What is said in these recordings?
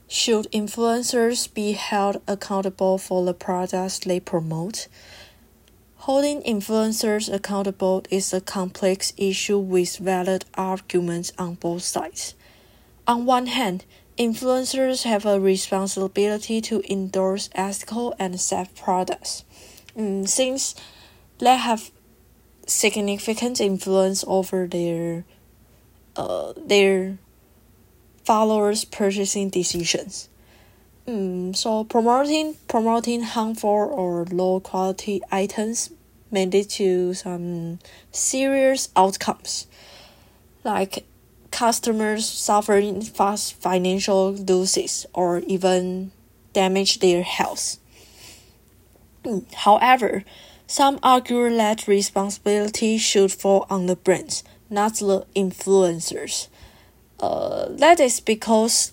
Should influencers be held accountable for the products they promote? Holding influencers accountable is a complex issue with valid arguments on both sides. On one hand, influencers have a responsibility to endorse ethical and safe products, since they have significant influence over their followers' purchasing decisions. So promoting harmful or low quality items may lead to some serious outcomes, like customers suffering fast financial losses or even damage their health. However, some argue that responsibility should fall on the brands, not the influencers. That is because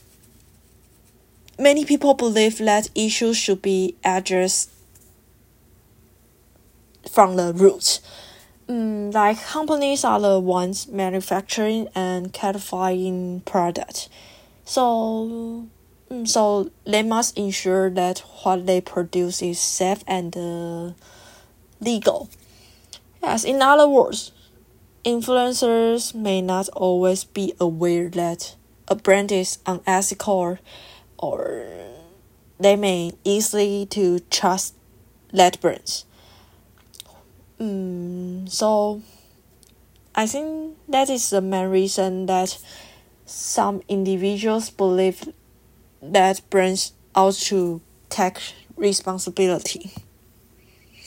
many people believe that issues should be addressed from the roots. Like companies are the ones manufacturing and certifying products, so they must ensure that what they produce is safe and legal. Yes, in other words, influencers may not always be aware that a brand is unethical, or they may easily to trust that brands. So I think that is the main reason that some individuals believe that brands ought to take responsibility.